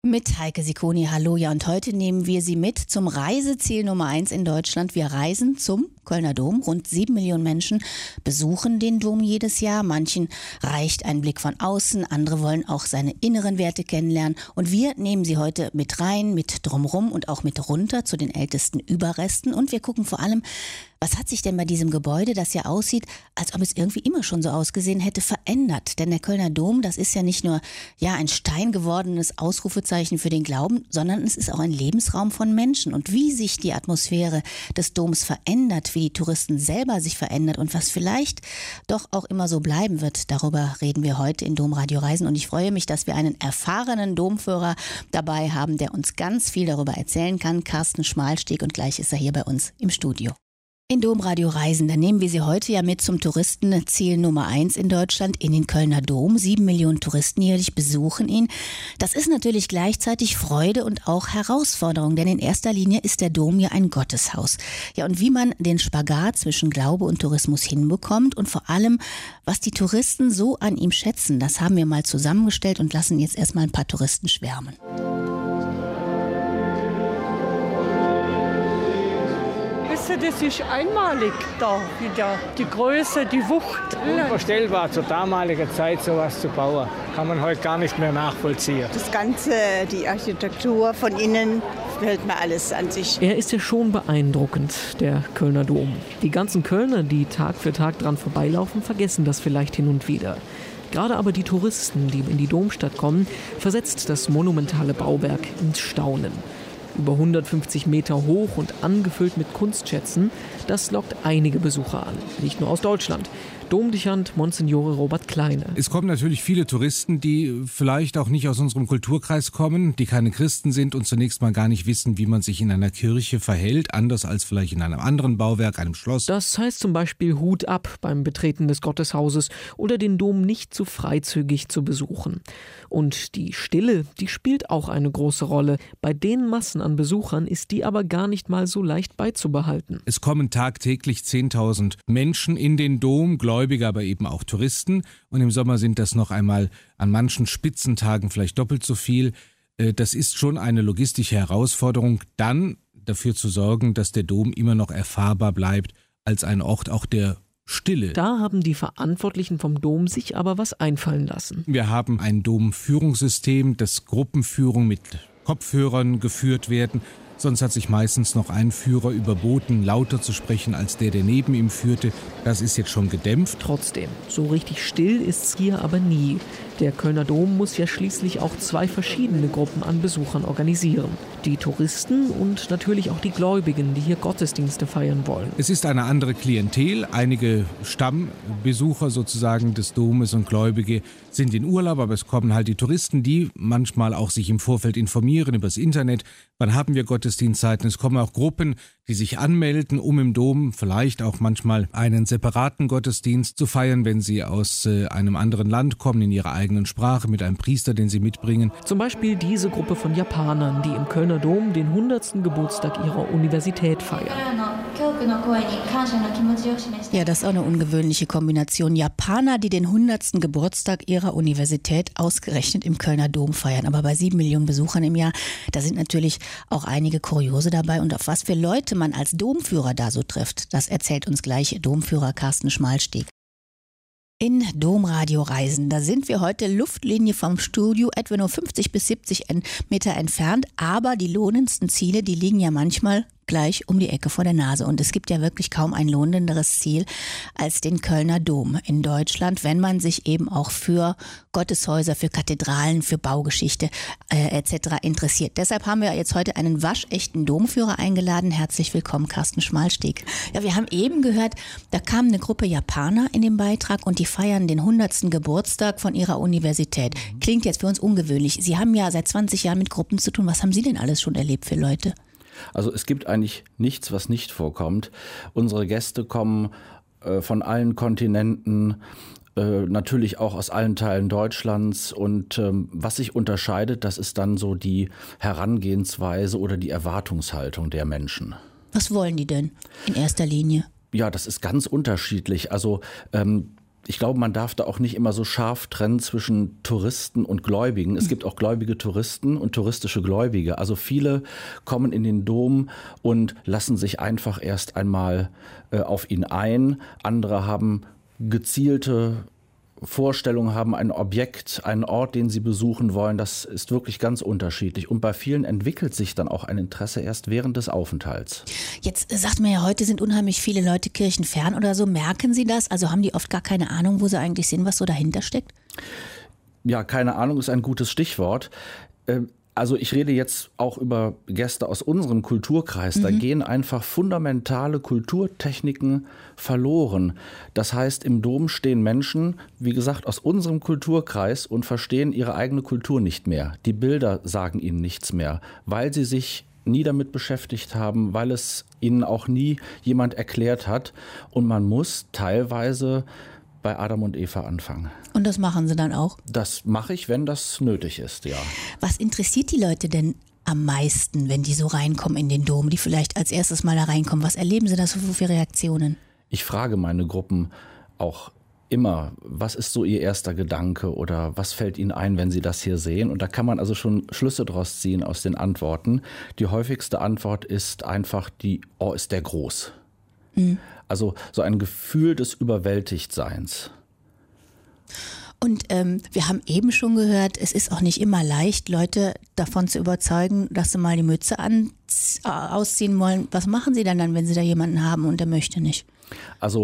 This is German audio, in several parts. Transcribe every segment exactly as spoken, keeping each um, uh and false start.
Mit Heike Sikoni, hallo. Ja, und heute nehmen wir Sie mit zum Reiseziel Nummer eins in Deutschland. Wir reisen zum Kölner Dom. Rund sieben Millionen Menschen besuchen den Dom jedes Jahr. Manchen reicht ein Blick von außen, andere wollen auch seine inneren Werte kennenlernen. Und wir nehmen Sie heute mit rein, mit drumrum und auch mit runter zu den ältesten Überresten. Und wir gucken vor allem, was hat sich denn bei diesem Gebäude, das ja aussieht, als ob es irgendwie immer schon so ausgesehen hätte, verändert? Denn der Kölner Dom, das ist ja nicht nur ja ein Stein gewordenes Ausrufezeichen für den Glauben, sondern es ist auch ein Lebensraum von Menschen. Und wie sich die Atmosphäre des Doms verändert, wie die Touristen selber sich verändert und was vielleicht doch auch immer so bleiben wird, darüber reden wir heute in Domradio Reisen. Und ich freue mich, dass wir einen erfahrenen Domführer dabei haben, der uns ganz viel darüber erzählen kann. Carsten Schmalsteg, und gleich ist er hier bei uns im Studio. In Domradio Reisen, da nehmen wir Sie heute ja mit zum Touristenziel Nummer eins in Deutschland, in den Kölner Dom. Sieben Millionen Touristen jährlich besuchen ihn. Das ist natürlich gleichzeitig Freude und auch Herausforderung, denn in erster Linie ist der Dom ja ein Gotteshaus. Ja, und wie man den Spagat zwischen Glaube und Tourismus hinbekommt und vor allem, was die Touristen so an ihm schätzen, das haben wir mal zusammengestellt und lassen jetzt erstmal ein paar Touristen schwärmen. Das ist einmalig da wieder. Die Größe, die Wucht. Unvorstellbar, zur damaligen Zeit sowas zu bauen. Kann man heute gar nicht mehr nachvollziehen. Das Ganze, die Architektur von innen, gefällt mir alles an sich. Er ist ja schon beeindruckend, der Kölner Dom. Die ganzen Kölner, die Tag für Tag dran vorbeilaufen, vergessen das vielleicht hin und wieder. Gerade aber die Touristen, die in die Domstadt kommen, versetzt das monumentale Bauwerk ins Staunen. Über hundertfünfzig Meter hoch und angefüllt mit Kunstschätzen, das lockt einige Besucher an. Nicht nur aus Deutschland. Domdechant Monsignore Robert Kleine. Es kommen natürlich viele Touristen, die vielleicht auch nicht aus unserem Kulturkreis kommen, die keine Christen sind und zunächst mal gar nicht wissen, wie man sich in einer Kirche verhält, anders als vielleicht in einem anderen Bauwerk, einem Schloss. Das heißt zum Beispiel Hut ab beim Betreten des Gotteshauses oder den Dom nicht zu freizügig zu besuchen. Und die Stille, die spielt auch eine große Rolle. Bei den Massen an Besuchern ist die aber gar nicht mal so leicht beizubehalten. Es kommen tagtäglich zehntausend Menschen in den Dom, Gläubige, aber eben auch Touristen. Und im Sommer sind das noch einmal an manchen Spitzentagen vielleicht doppelt so viel. Das ist schon eine logistische Herausforderung, dann dafür zu sorgen, dass der Dom immer noch erfahrbar bleibt als ein Ort auch der Stille. Da haben die Verantwortlichen vom Dom sich aber was einfallen lassen. Wir haben ein Domführungssystem, das Gruppenführung mit Kopfhörern geführt werden. Sonst hat sich meistens noch ein Führer überboten, lauter zu sprechen als der, der neben ihm führte. Das ist jetzt schon gedämpft. Trotzdem, so richtig still ist's hier aber nie. Der Kölner Dom muss ja schließlich auch zwei verschiedene Gruppen an Besuchern organisieren. Die Touristen und natürlich auch die Gläubigen, die hier Gottesdienste feiern wollen. Es ist eine andere Klientel. Einige Stammbesucher sozusagen des Domes und Gläubige sind in Urlaub, aber es kommen halt die Touristen, die manchmal auch sich im Vorfeld informieren über das Internet. Wann haben wir Gottesdienstzeiten? Es kommen auch Gruppen, die sich anmelden, um im Dom vielleicht auch manchmal einen separaten Gottesdienst zu feiern, wenn sie aus äh, einem anderen Land kommen, in ihrer eigenen Sprache, mit einem Priester, den sie mitbringen. Zum Beispiel diese Gruppe von Japanern, die im Kölner Dom den hundertsten Geburtstag ihrer Universität feiern. Ja, das ist auch eine ungewöhnliche Kombination. Japaner, die den hundertsten Geburtstag ihrer Universität ausgerechnet im Kölner Dom feiern. Aber bei sieben Millionen Besuchern im Jahr, da sind natürlich auch einige Kuriose dabei. Und auf was für Leute man als Domführer da so trifft, das erzählt uns gleich Domführer Carsten Schmalsteg. In Domradio Reisen, da sind wir heute Luftlinie vom Studio, etwa nur fünfzig bis siebzig Meter entfernt. Aber die lohnendsten Ziele, die liegen ja manchmal gleich um die Ecke vor der Nase. Und es gibt ja wirklich kaum ein lohnenderes Ziel als den Kölner Dom in Deutschland, wenn man sich eben auch für Gotteshäuser, für Kathedralen, für Baugeschichte äh, et cetera interessiert. Deshalb haben wir jetzt heute einen waschechten Domführer eingeladen. Herzlich willkommen, Carsten Schmalsteg. Ja, wir haben eben gehört, da kam eine Gruppe Japaner in den Beitrag und die feiern den hundertsten Geburtstag von ihrer Universität. Klingt jetzt für uns ungewöhnlich. Sie haben ja seit zwanzig Jahren mit Gruppen zu tun. Was haben Sie denn alles schon erlebt für Leute? Also es gibt eigentlich nichts, was nicht vorkommt. Unsere Gäste kommen äh, von allen Kontinenten, äh, natürlich auch aus allen Teilen Deutschlands. Und ähm, was sich unterscheidet, das ist dann so die Herangehensweise oder die Erwartungshaltung der Menschen. Was wollen die denn in erster Linie? Ja, das ist ganz unterschiedlich. Also ähm, ich glaube, man darf da auch nicht immer so scharf trennen zwischen Touristen und Gläubigen. Es gibt auch gläubige Touristen und touristische Gläubige. Also viele kommen in den Dom und lassen sich einfach erst einmal äh, auf ihn ein. Andere haben gezielte Vorstellungen, haben ein Objekt, einen Ort, den sie besuchen wollen. Das ist wirklich ganz unterschiedlich. Und bei vielen entwickelt sich dann auch ein Interesse erst während des Aufenthalts. Jetzt sagt man ja, heute sind unheimlich viele Leute kirchenfern oder so. Merken Sie das? Also haben die oft gar keine Ahnung, wo sie eigentlich sind, was so dahinter steckt? Ja, keine Ahnung ist ein gutes Stichwort. Also ich rede jetzt auch über Gäste aus unserem Kulturkreis. Mhm. Da gehen einfach fundamentale Kulturtechniken verloren. Das heißt, im Dom stehen Menschen, wie gesagt, aus unserem Kulturkreis und verstehen ihre eigene Kultur nicht mehr. Die Bilder sagen ihnen nichts mehr, weil sie sich nie damit beschäftigt haben, weil es ihnen auch nie jemand erklärt hat. Und man muss teilweise bei Adam und Eva anfangen. Und das machen Sie dann auch? Das mache ich, wenn das nötig ist, ja. Was interessiert die Leute denn am meisten, wenn die so reinkommen in den Dom, die vielleicht als erstes Mal da reinkommen? Was erleben Sie da so für Reaktionen? Ich frage meine Gruppen auch immer, was ist so ihr erster Gedanke oder was fällt ihnen ein, wenn sie das hier sehen? Und da kann man also schon Schlüsse draus ziehen aus den Antworten. Die häufigste Antwort ist einfach die, oh, ist der groß. Mhm. Also so ein Gefühl des Überwältigtseins. Und ähm, wir haben eben schon gehört, es ist auch nicht immer leicht, Leute davon zu überzeugen, dass sie mal die Mütze an, äh, ausziehen wollen. Was machen Sie dann, dann, wenn Sie da jemanden haben und der möchte nicht? Also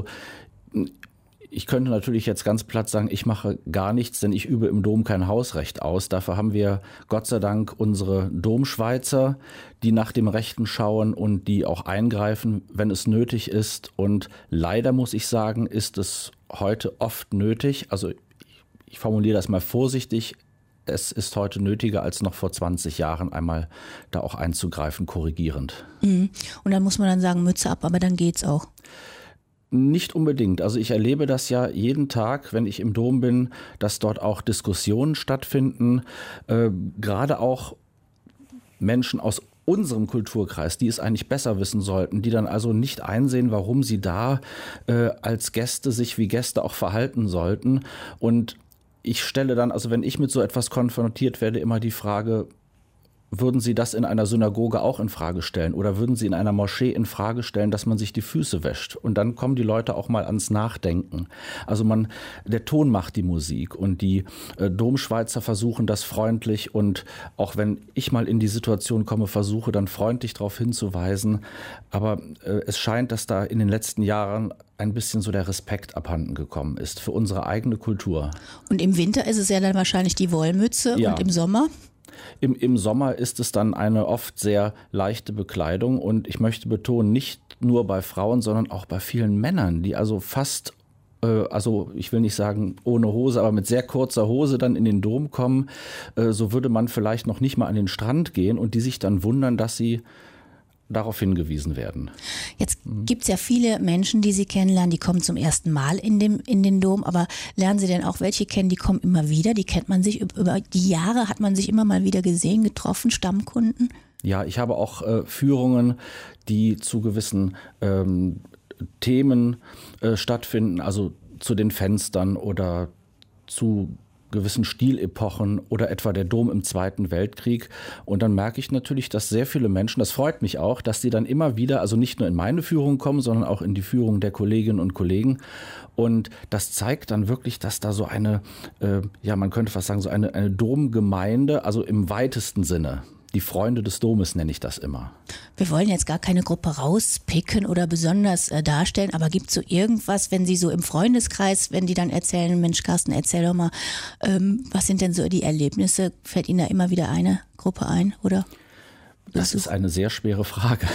ich könnte natürlich jetzt ganz platt sagen, ich mache gar nichts, denn ich übe im Dom kein Hausrecht aus. Dafür haben wir Gott sei Dank unsere Domschweizer, die nach dem Rechten schauen und die auch eingreifen, wenn es nötig ist. Und leider muss ich sagen, ist es heute oft nötig. Also ich formuliere das mal vorsichtig. Es ist heute nötiger als noch vor zwanzig Jahren, einmal da auch einzugreifen, korrigierend. Mhm. Und dann muss man dann sagen, Mütze ab, aber dann geht's auch. Nicht unbedingt. Also ich erlebe das ja jeden Tag, wenn ich im Dom bin, dass dort auch Diskussionen stattfinden. Äh, gerade auch Menschen aus unserem Kulturkreis, die es eigentlich besser wissen sollten, die dann also nicht einsehen, warum sie da äh, als Gäste sich wie Gäste auch verhalten sollten. Und ich stelle dann, also wenn ich mit so etwas konfrontiert werde, immer die Frage, würden Sie das in einer Synagoge auch in Frage stellen oder würden Sie in einer Moschee in Frage stellen, dass man sich die Füße wäscht? Und dann kommen die Leute auch mal ans Nachdenken. Also man, der Ton macht die Musik und die äh, Domschweizer versuchen das freundlich und auch wenn ich mal in die Situation komme, versuche dann freundlich darauf hinzuweisen. Aber äh, es scheint, dass da in den letzten Jahren ein bisschen so der Respekt abhanden gekommen ist für unsere eigene Kultur. Und im Winter ist es ja dann wahrscheinlich die Wollmütze ja. Und im Sommer? Im, Im Sommer ist es dann eine oft sehr leichte Bekleidung und ich möchte betonen, nicht nur bei Frauen, sondern auch bei vielen Männern, die also fast, äh, also ich will nicht sagen ohne Hose, aber mit sehr kurzer Hose dann in den Dom kommen. Äh, so würde man vielleicht noch nicht mal an den Strand gehen und die sich dann wundern, dass sie darauf hingewiesen werden. Jetzt gibt es ja viele Menschen, die Sie kennenlernen, die kommen zum ersten Mal in, dem, in den Dom, aber lernen Sie denn auch welche kennen, die kommen immer wieder, die kennt man sich, über die Jahre hat man sich immer mal wieder gesehen, getroffen, Stammkunden? Ja, ich habe auch äh, Führungen, die zu gewissen ähm, Themen äh, stattfinden, also zu den Fenstern oder zu gewissen Stilepochen oder etwa der Dom im Zweiten Weltkrieg. Und dann merke ich natürlich, dass sehr viele Menschen, das freut mich auch, dass die dann immer wieder, also nicht nur in meine Führung kommen, sondern auch in die Führung der Kolleginnen und Kollegen. Und das zeigt dann wirklich, dass da so eine, äh, ja man könnte fast sagen, so eine, eine Domgemeinde, also im weitesten Sinne, die Freunde des Domes nenne ich das immer. Wir wollen jetzt gar keine Gruppe rauspicken oder besonders äh, darstellen, aber gibt es so irgendwas, wenn Sie so im Freundeskreis, wenn die dann erzählen, Mensch Carsten, erzähl doch mal, ähm, was sind denn so die Erlebnisse? Fällt Ihnen da immer wieder eine Gruppe ein, oder? Das ist eine sehr schwere Frage.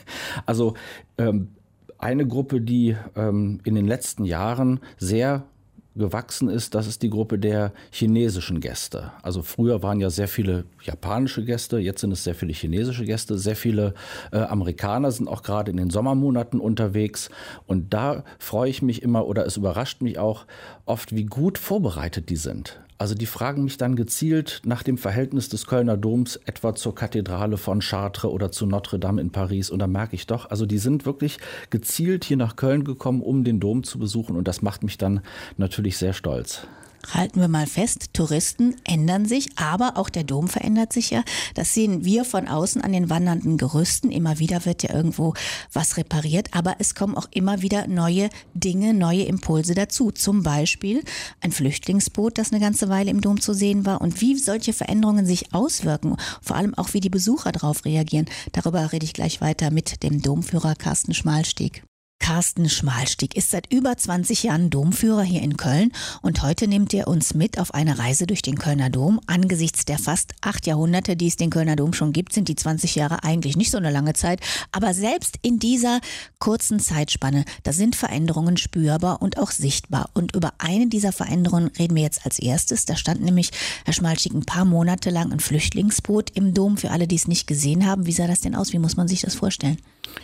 Also ähm, eine Gruppe, die ähm, in den letzten Jahren sehr gewachsen ist, das ist die Gruppe der chinesischen Gäste. Also früher waren ja sehr viele japanische Gäste, jetzt sind es sehr viele chinesische Gäste, sehr viele äh, Amerikaner sind auch gerade in den Sommermonaten unterwegs und da freue ich mich immer oder es überrascht mich auch oft, wie gut vorbereitet die sind. Also die fragen mich dann gezielt nach dem Verhältnis des Kölner Doms etwa zur Kathedrale von Chartres oder zu Notre Dame in Paris. Und da merke ich doch, also die sind wirklich gezielt hier nach Köln gekommen, um den Dom zu besuchen. Und das macht mich dann natürlich sehr stolz. Halten wir mal fest, Touristen ändern sich, aber auch der Dom verändert sich ja. Das sehen wir von außen an den wandernden Gerüsten. Immer wieder wird ja irgendwo was repariert, aber es kommen auch immer wieder neue Dinge, neue Impulse dazu. Zum Beispiel ein Flüchtlingsboot, das eine ganze Weile im Dom zu sehen war, und wie solche Veränderungen sich auswirken, vor allem auch wie die Besucher darauf reagieren. Darüber rede ich gleich weiter mit dem Domführer Carsten Schmalstieg. Carsten Schmalstieg ist seit über zwanzig Jahren Domführer hier in Köln und heute nimmt er uns mit auf eine Reise durch den Kölner Dom. Angesichts der fast acht Jahrhunderte, die es den Kölner Dom schon gibt, sind die zwanzig Jahre eigentlich nicht so eine lange Zeit. Aber selbst in dieser kurzen Zeitspanne, da sind Veränderungen spürbar und auch sichtbar. Und über eine dieser Veränderungen reden wir jetzt als erstes. Da stand nämlich, Herr Schmalstieg, ein paar Monate lang ein Flüchtlingsboot im Dom. Für alle, die es nicht gesehen haben, wie sah das denn aus? Wie muss man sich das vorstellen?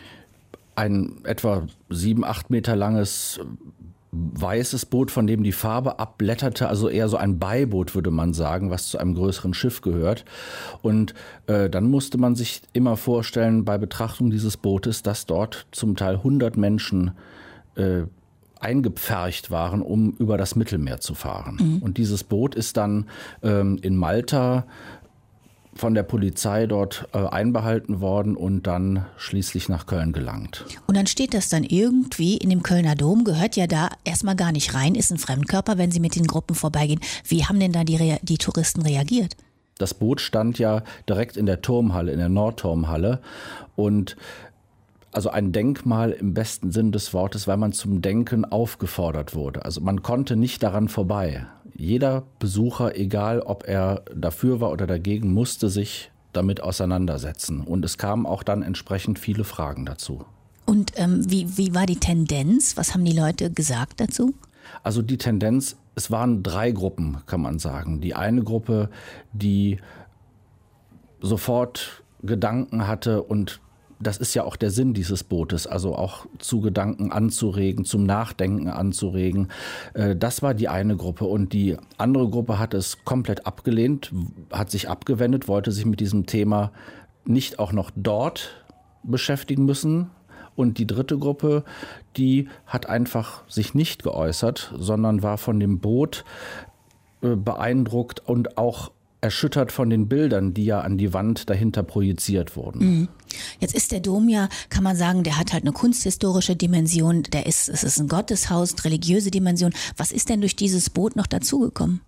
Ein etwa sieben, acht Meter langes weißes Boot, von dem die Farbe abblätterte, also eher so ein Beiboot, würde man sagen, was zu einem größeren Schiff gehört. Und äh, dann musste man sich immer vorstellen, bei Betrachtung dieses Bootes, dass dort zum Teil hundert Menschen äh, eingepfercht waren, um über das Mittelmeer zu fahren. Mhm. Und dieses Boot ist dann ähm, in Malta von der Polizei dort äh, einbehalten worden und dann schließlich nach Köln gelangt. Und dann steht das dann irgendwie in dem Kölner Dom, gehört ja da erstmal gar nicht rein, ist ein Fremdkörper, wenn Sie mit den Gruppen vorbeigehen. Wie haben denn da die, Rea- die Touristen reagiert? Das Boot stand ja direkt in der Turmhalle, in der Nordturmhalle, und also ein Denkmal im besten Sinn des Wortes, weil man zum Denken aufgefordert wurde. Also man konnte nicht daran vorbei. Jeder Besucher, egal ob er dafür war oder dagegen, musste sich damit auseinandersetzen. Und es kamen auch dann entsprechend viele Fragen dazu. Und ähm, wie, wie war die Tendenz? Was haben die Leute gesagt dazu? Also die Tendenz, es waren drei Gruppen, kann man sagen. Die eine Gruppe, die sofort Gedanken hatte, und das ist ja auch der Sinn dieses Bootes, also auch zu Gedanken anzuregen, zum Nachdenken anzuregen. Das war die eine Gruppe. Und die andere Gruppe hat es komplett abgelehnt, hat sich abgewendet, wollte sich mit diesem Thema nicht auch noch dort beschäftigen müssen. Und die dritte Gruppe, die hat einfach sich nicht geäußert, sondern war von dem Boot beeindruckt und auch erschüttert von den Bildern, die ja an die Wand dahinter projiziert wurden. Jetzt ist der Dom ja, kann man sagen, der hat halt eine kunsthistorische Dimension, der ist, es ist ein Gotteshaus, religiöse Dimension. Was ist denn durch dieses Boot noch dazugekommen?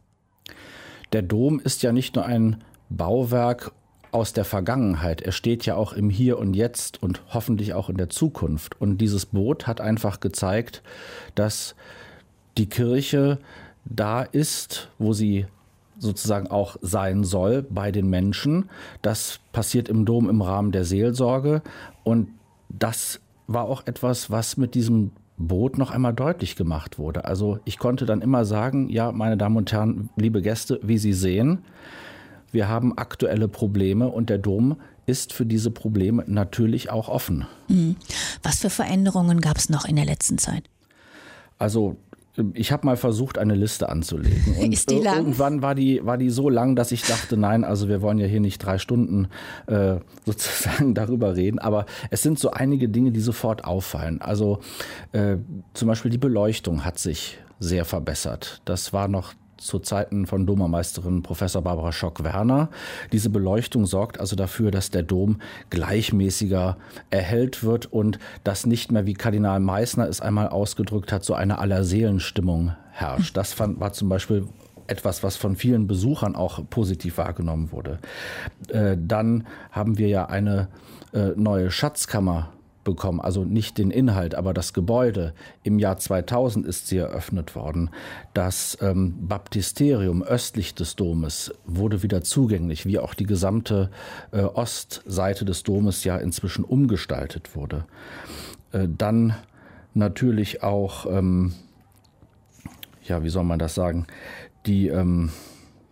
Der Dom ist ja nicht nur ein Bauwerk aus der Vergangenheit, er steht ja auch im Hier und Jetzt und hoffentlich auch in der Zukunft. Und dieses Boot hat einfach gezeigt, dass die Kirche da ist, wo sie sozusagen auch sein soll bei den Menschen. Das passiert im Dom im Rahmen der Seelsorge. Und das war auch etwas, was mit diesem Boot noch einmal deutlich gemacht wurde. Also ich konnte dann immer sagen, ja, meine Damen und Herren, liebe Gäste, wie Sie sehen, wir haben aktuelle Probleme und der Dom ist für diese Probleme natürlich auch offen. Was für Veränderungen gab es noch in der letzten Zeit? Also ich habe mal versucht, eine Liste anzulegen. Und ist die lang? Irgendwann war die, war die so lang, dass ich dachte, nein, also wir wollen ja hier nicht drei Stunden äh, sozusagen darüber reden. Aber es sind so einige Dinge, die sofort auffallen. Also äh, zum Beispiel die Beleuchtung hat sich sehr verbessert. Das war noch zu Zeiten von Domermeisterin Professor Barbara Schock-Werner. Diese Beleuchtung sorgt also dafür, dass der Dom gleichmäßiger erhellt wird und dass nicht mehr, wie Kardinal Meissner es einmal ausgedrückt hat, so eine Allerseelenstimmung herrscht. Das fand, war zum Beispiel etwas, was von vielen Besuchern auch positiv wahrgenommen wurde. Äh, dann haben wir ja eine äh, neue Schatzkammer bekommen, also nicht den Inhalt, aber das Gebäude. Im Jahr zweitausend ist sie eröffnet worden. Das ähm, Baptisterium östlich des Domes wurde wieder zugänglich, wie auch die gesamte äh, Ostseite des Domes ja inzwischen umgestaltet wurde. Äh, dann natürlich auch, ähm, ja, wie soll man das sagen, die ähm,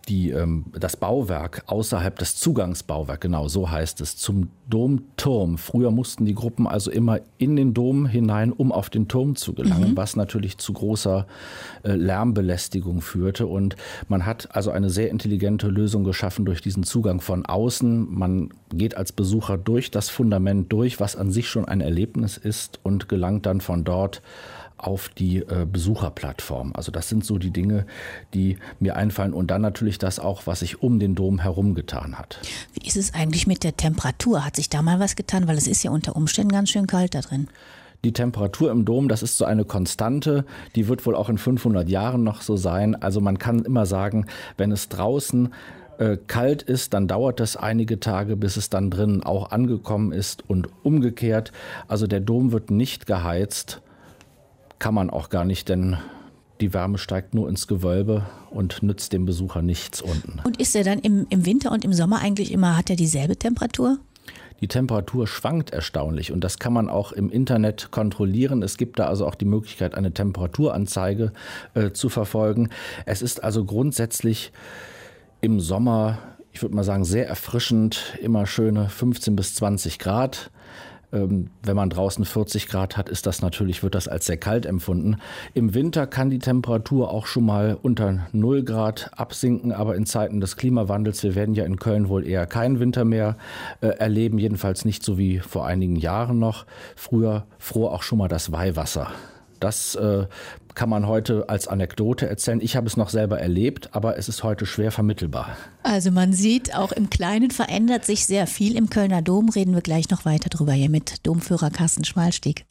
die, ähm, das Bauwerk außerhalb des Zugangsbauwerk, genau so heißt es, zum Domturm. Früher mussten die Gruppen also immer in den Dom hinein, um auf den Turm zu gelangen, mhm. was natürlich zu großer äh, Lärmbelästigung führte. Und man hat also eine sehr intelligente Lösung geschaffen durch diesen Zugang von außen. Man geht als Besucher durch das Fundament durch, was an sich schon ein Erlebnis ist, und gelangt dann von dort auf die äh, Besucherplattform. Also das sind so die Dinge, die mir einfallen. Und dann natürlich das auch, was sich um den Dom herum getan hat. Wie ist es eigentlich mit der Temperatur? Hat sich da mal was getan? Weil es ist ja unter Umständen ganz schön kalt da drin. Die Temperatur im Dom, das ist so eine Konstante, die wird wohl auch in fünfhundert Jahren noch so sein. Also man kann immer sagen, wenn es draußen äh, kalt ist, dann dauert es einige Tage, bis es dann drinnen auch angekommen ist und umgekehrt. Also der Dom wird nicht geheizt. Kann man auch gar nicht, denn die Wärme steigt nur ins Gewölbe und nützt dem Besucher nichts unten. Und ist er dann im, im Winter und im Sommer eigentlich immer, hat er dieselbe Temperatur? Die Temperatur schwankt erstaunlich und das kann man auch im Internet kontrollieren. Es gibt da also auch die Möglichkeit, eine Temperaturanzeige äh, zu verfolgen. Es ist also grundsätzlich im Sommer, ich würde mal sagen, sehr erfrischend, immer schöne fünfzehn bis zwanzig Grad. Wenn man draußen vierzig Grad hat, ist das natürlich, wird das als sehr kalt empfunden. Im Winter kann die Temperatur auch schon mal unter null Grad absinken, aber in Zeiten des Klimawandels, wir werden ja in Köln wohl eher keinen Winter mehr äh, erleben, jedenfalls nicht so wie vor einigen Jahren noch. Früher fror auch schon mal das Weihwasser. Das äh, kann man heute als Anekdote erzählen. Ich habe es noch selber erlebt, aber es ist heute schwer vermittelbar. Also man sieht, auch im Kleinen verändert sich sehr viel im Kölner Dom. Reden wir gleich noch weiter drüber hier mit Domführer Carsten Schmalstieg.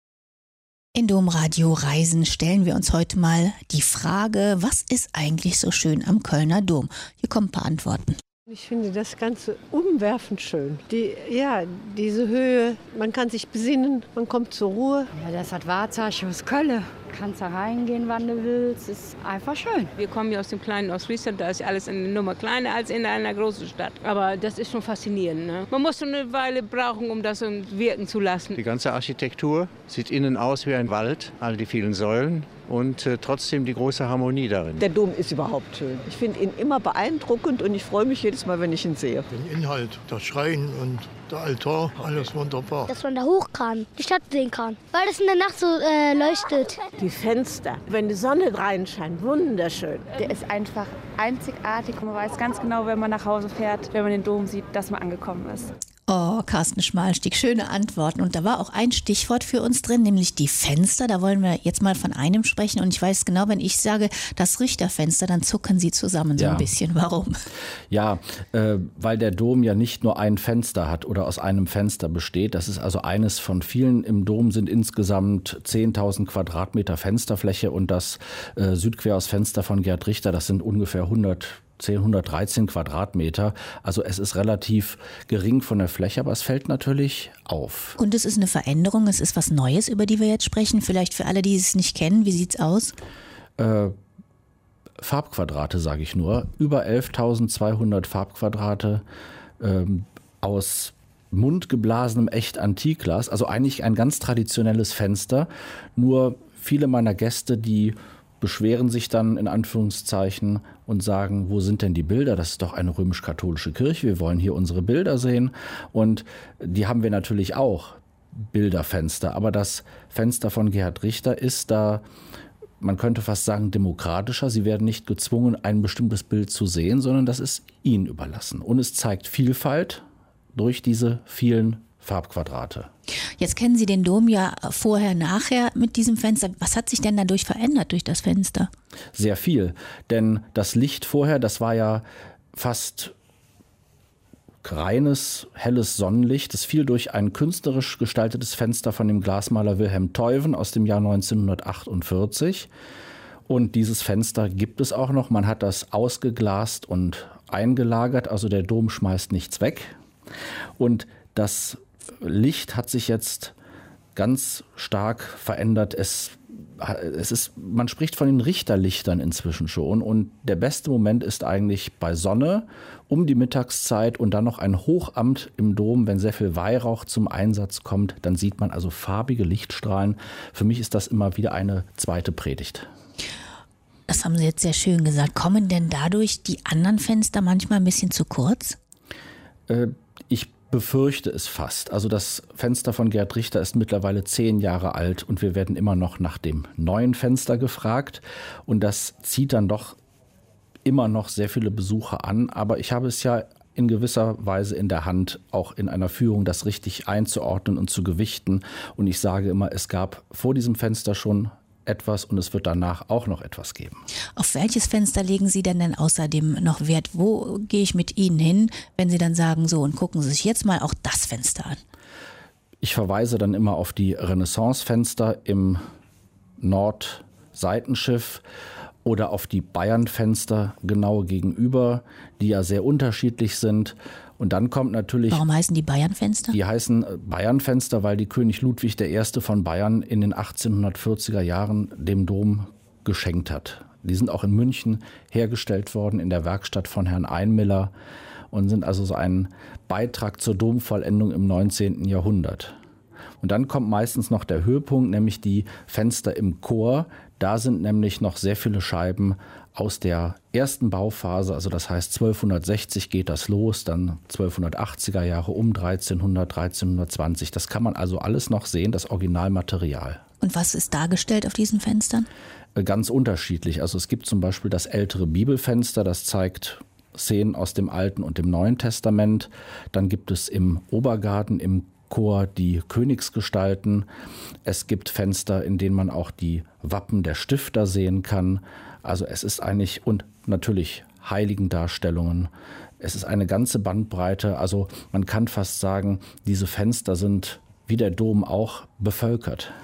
In Domradio Reisen stellen wir uns heute mal die Frage, was ist eigentlich so schön am Kölner Dom? Hier kommen ein paar Antworten. Ich finde das Ganze umwerfend schön. Die, ja, diese Höhe, man kann sich besinnen, man kommt zur Ruhe. Ja, das hat Wahrzeichen aus Köln. Kannst da reingehen, wann du willst. Ist einfach schön. Wir kommen ja aus dem kleinen Ostfriesland, da ist alles eine Nummer kleiner als in einer großen Stadt. Aber das ist schon faszinierend. Ne? Man muss eine Weile brauchen, um das wirken zu lassen. Die ganze Architektur sieht innen aus wie ein Wald, all die vielen Säulen. Und äh, trotzdem die große Harmonie darin. Der Dom ist überhaupt schön. Ich finde ihn immer beeindruckend und ich freue mich jedes Mal, wenn ich ihn sehe. Den Inhalt, das Schrein und der Altar, alles wunderbar. Dass man da hoch kann, die Stadt sehen kann, weil das in der Nacht so äh, leuchtet. Die Fenster, wenn die Sonne reinscheint, wunderschön. Der ist einfach einzigartig und man weiß ganz genau, wenn man nach Hause fährt, wenn man den Dom sieht, dass man angekommen ist. Oh, Carsten Schmalstieg, schöne Antworten. Und da war auch ein Stichwort für uns drin, nämlich die Fenster. Da wollen wir jetzt mal von einem sprechen. Und ich weiß genau, wenn ich sage, das Richterfenster, dann zucken sie zusammen so ja. ein bisschen. Warum? Ja, äh, weil der Dom ja nicht nur ein Fenster hat oder aus einem Fenster besteht. Das ist also eines von vielen. Im Dom sind insgesamt zehntausend Quadratmeter Fensterfläche und das äh, Südquerhausfenster von Gerhard Richter, das sind ungefähr hundertzehn, hundertdreizehn Quadratmeter. Also es ist relativ gering von der Fläche, aber es fällt natürlich auf. Und es ist eine Veränderung, es ist was Neues, über die wir jetzt sprechen. Vielleicht für alle, die es nicht kennen, wie sieht's aus? Äh, Farbquadrate, sage ich nur. Über elftausendzweihundert Farbquadrate ähm, aus mundgeblasenem Echt-Antikglas. Also eigentlich ein ganz traditionelles Fenster. Nur viele meiner Gäste, die beschweren sich dann in Anführungszeichen und sagen, wo sind denn die Bilder? Das ist doch eine römisch-katholische Kirche. Wir wollen hier unsere Bilder sehen. Und die haben wir natürlich auch, Bilderfenster. Aber das Fenster von Gerhard Richter ist da, man könnte fast sagen, demokratischer. Sie werden nicht gezwungen, ein bestimmtes Bild zu sehen, sondern das ist ihnen überlassen. Und es zeigt Vielfalt durch diese vielen Farbquadrate. Jetzt kennen Sie den Dom ja vorher, nachher mit diesem Fenster. Was hat sich denn dadurch verändert durch das Fenster? Sehr viel, denn das Licht vorher, das war ja fast reines, helles Sonnenlicht. Das fiel durch ein künstlerisch gestaltetes Fenster von dem Glasmaler Wilhelm Teuven aus dem Jahr neunzehnhundertachtundvierzig. Und dieses Fenster gibt es auch noch. Man hat das ausgeglast und eingelagert, also der Dom schmeißt nichts weg. Und das Licht hat sich jetzt ganz stark verändert. Es, es ist, man spricht von den Richterlichtern inzwischen schon. Und der beste Moment ist eigentlich bei Sonne um die Mittagszeit und dann noch ein Hochamt im Dom, wenn sehr viel Weihrauch zum Einsatz kommt. Dann sieht man also farbige Lichtstrahlen. Für mich ist das immer wieder eine zweite Predigt. Das haben Sie jetzt sehr schön gesagt. Kommen denn dadurch die anderen Fenster manchmal ein bisschen zu kurz? Äh, ich befürchte es fast. Also das Fenster von Gerd Richter ist mittlerweile zehn Jahre alt und wir werden immer noch nach dem neuen Fenster gefragt. Und das zieht dann doch immer noch sehr viele Besucher an. Aber ich habe es ja in gewisser Weise in der Hand, auch in einer Führung das richtig einzuordnen und zu gewichten. Und ich sage immer, es gab vor diesem Fenster schon etwas und es wird danach auch noch etwas geben. Auf welches Fenster legen Sie denn denn außerdem noch Wert? Wo gehe ich mit Ihnen hin, wenn Sie dann sagen, so, und gucken Sie sich jetzt mal auch das Fenster an? Ich verweise dann immer auf die Renaissance-Fenster im Nordseitenschiff oder auf die Bayern-Fenster genau gegenüber, die ja sehr unterschiedlich sind. Und dann kommt natürlich... Warum heißen die Bayern-Fenster? Die heißen Bayern-Fenster, weil die König Ludwig der Erste von Bayern in den achtzehnhundertvierziger Jahren dem Dom geschenkt hat. Die sind auch in München hergestellt worden, in der Werkstatt von Herrn Einmiller und sind also so ein Beitrag zur Domvollendung im neunzehnten Jahrhundert. Und dann kommt meistens noch der Höhepunkt, nämlich die Fenster im Chor. Da sind nämlich noch sehr viele Scheiben aus der ersten Bauphase, also das heißt zwölfhundertsechzig geht das los, dann zwölfhundertachtziger Jahre um dreizehnhundert, dreizehnhundertzwanzig. Das kann man also alles noch sehen, das Originalmaterial. Und was ist dargestellt auf diesen Fenstern? Ganz unterschiedlich. Also es gibt zum Beispiel das ältere Bibelfenster, das zeigt Szenen aus dem Alten und dem Neuen Testament. Dann gibt es im Obergarten, im Chor die Königsgestalten. Es gibt Fenster, in denen man auch die Wappen der Stifter sehen kann. Also es ist eigentlich, und natürlich Heiligendarstellungen. Es ist eine ganze Bandbreite. Also man kann fast sagen, diese Fenster sind wie der Dom auch bevölkert.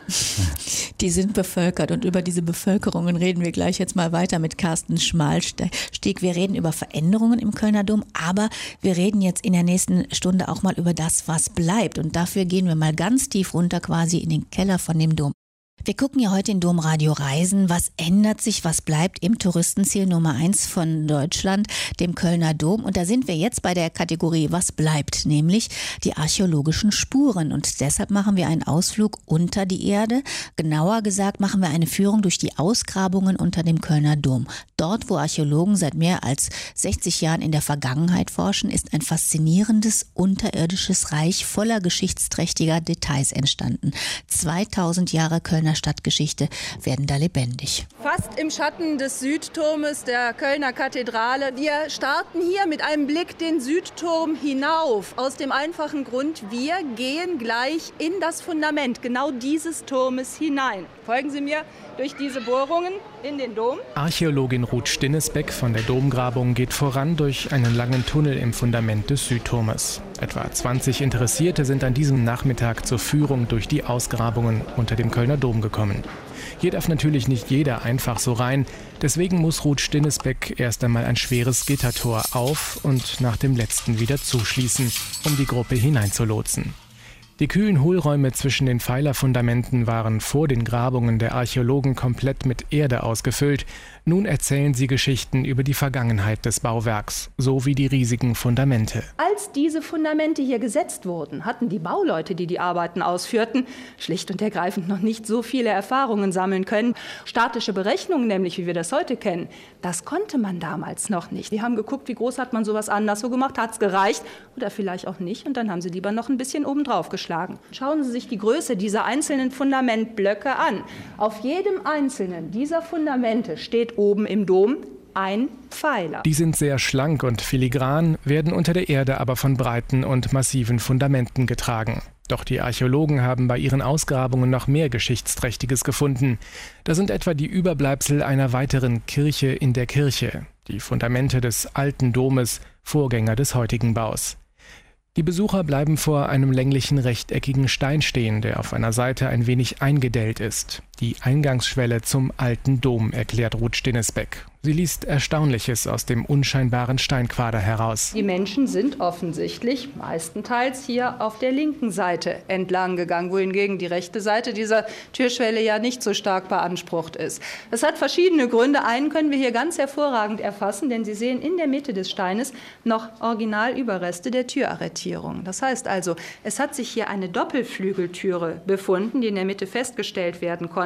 Die sind bevölkert und über diese Bevölkerungen reden wir gleich jetzt mal weiter mit Carsten Schmalstieg. Wir reden über Veränderungen im Kölner Dom, aber wir reden jetzt in der nächsten Stunde auch mal über das, was bleibt. Und dafür gehen wir mal ganz tief runter quasi in den Keller von dem Dom. Wir gucken ja heute in Domradio Reisen. Was ändert sich, was bleibt im Touristenziel Nummer eins von Deutschland, dem Kölner Dom? Und da sind wir jetzt bei der Kategorie Was bleibt, nämlich die archäologischen Spuren. Und deshalb machen wir einen Ausflug unter die Erde. Genauer gesagt machen wir eine Führung durch die Ausgrabungen unter dem Kölner Dom. Dort, wo Archäologen seit mehr als sechzig Jahren in der Vergangenheit forschen, ist ein faszinierendes unterirdisches Reich voller geschichtsträchtiger Details entstanden. zweitausend Jahre Kölner Stadtgeschichte werden da lebendig. Fast im Schatten des Südturmes der Kölner Kathedrale. Wir starten hier mit einem Blick den Südturm hinauf. Aus dem einfachen Grund, wir gehen gleich in das Fundament genau dieses Turmes hinein. Folgen Sie mir durch diese Bohrungen in den Dom. Archäologin Ruth Stinnesbeck von der Domgrabung geht voran durch einen langen Tunnel im Fundament des Südturmes. Etwa zwanzig Interessierte sind an diesem Nachmittag zur Führung durch die Ausgrabungen unter dem Kölner Dom gekommen. Hier darf natürlich nicht jeder einfach so rein. Deswegen muss Ruth Stinnesbeck erst einmal ein schweres Gittertor auf und nach dem letzten wieder zuschließen, um die Gruppe hineinzulotsen. Die kühlen Hohlräume zwischen den Pfeilerfundamenten waren vor den Grabungen der Archäologen komplett mit Erde ausgefüllt. Nun erzählen sie Geschichten über die Vergangenheit des Bauwerks, sowie die riesigen Fundamente. Als diese Fundamente hier gesetzt wurden, hatten die Bauleute, die die Arbeiten ausführten, schlicht und ergreifend noch nicht so viele Erfahrungen sammeln können. Statische Berechnungen, nämlich wie wir das heute kennen, das konnte man damals noch nicht. Die haben geguckt, wie groß hat man sowas anderswo gemacht, hat es gereicht oder vielleicht auch nicht, und dann haben sie lieber noch ein bisschen obendrauf geschlagen. Schauen Sie sich die Größe dieser einzelnen Fundamentblöcke an. Auf jedem einzelnen dieser Fundamente steht oben im Dom ein Pfeiler. Die sind sehr schlank und filigran, werden unter der Erde aber von breiten und massiven Fundamenten getragen. Doch die Archäologen haben bei ihren Ausgrabungen noch mehr Geschichtsträchtiges gefunden. Da sind etwa die Überbleibsel einer weiteren Kirche in der Kirche, die Fundamente des alten Domes, Vorgänger des heutigen Baus. Die Besucher bleiben vor einem länglichen rechteckigen Stein stehen, der auf einer Seite ein wenig eingedellt ist. Die Eingangsschwelle zum alten Dom, erklärt Ruth Stinnesbeck. Sie liest Erstaunliches aus dem unscheinbaren Steinquader heraus. Die Menschen sind offensichtlich meistenteils hier auf der linken Seite entlang gegangen, wohingegen die rechte Seite dieser Türschwelle ja nicht so stark beansprucht ist. Das hat verschiedene Gründe. Einen können wir hier ganz hervorragend erfassen, denn Sie sehen in der Mitte des Steines noch Originalüberreste der Türarretierung. Das heißt also, es hat sich hier eine Doppelflügeltüre befunden, die in der Mitte festgestellt werden konnte.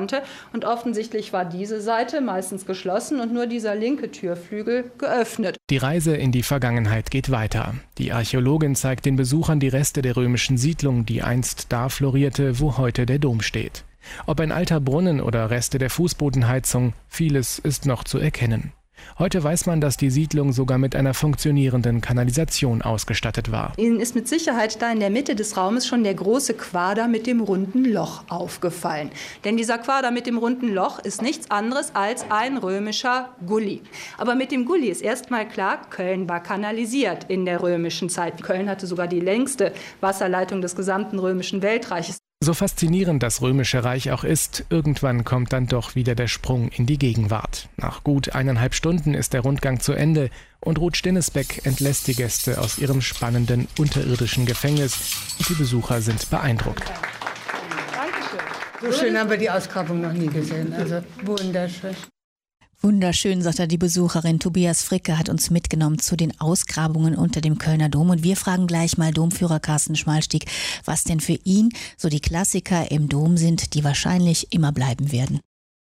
konnte. Und offensichtlich war diese Seite meistens geschlossen und nur dieser linke Türflügel geöffnet. Die Reise in die Vergangenheit geht weiter. Die Archäologin zeigt den Besuchern die Reste der römischen Siedlung, die einst da florierte, wo heute der Dom steht. Ob ein alter Brunnen oder Reste der Fußbodenheizung, vieles ist noch zu erkennen. Heute weiß man, dass die Siedlung sogar mit einer funktionierenden Kanalisation ausgestattet war. Ihnen ist mit Sicherheit da in der Mitte des Raumes schon der große Quader mit dem runden Loch aufgefallen. Denn dieser Quader mit dem runden Loch ist nichts anderes als ein römischer Gully. Aber mit dem Gully ist erstmal klar, Köln war kanalisiert in der römischen Zeit. Köln hatte sogar die längste Wasserleitung des gesamten römischen Weltreiches. So faszinierend das Römische Reich auch ist, irgendwann kommt dann doch wieder der Sprung in die Gegenwart. Nach gut eineinhalb Stunden ist der Rundgang zu Ende und Ruth Stinnesbeck entlässt die Gäste aus ihrem spannenden unterirdischen Gefängnis und die Besucher sind beeindruckt. So schön haben wir die Ausgrabung noch nie gesehen, also wunderschön. Wunderschön, sagt er, die Besucherin. Tobias Fricke hat uns mitgenommen zu den Ausgrabungen unter dem Kölner Dom. Und wir fragen gleich mal Domführer Carsten Schmalstieg, was denn für ihn so die Klassiker im Dom sind, die wahrscheinlich immer bleiben werden.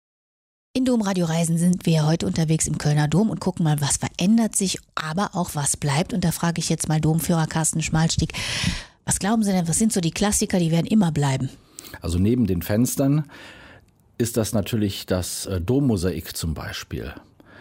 In Domradio Reisen sind wir heute unterwegs im Kölner Dom und gucken mal, was verändert sich, aber auch was bleibt. Und da frage ich jetzt mal Domführer Carsten Schmalstieg, was glauben Sie denn, was sind so die Klassiker, die werden immer bleiben? Also neben den Fenstern ist das natürlich das äh, Dommosaik zum Beispiel.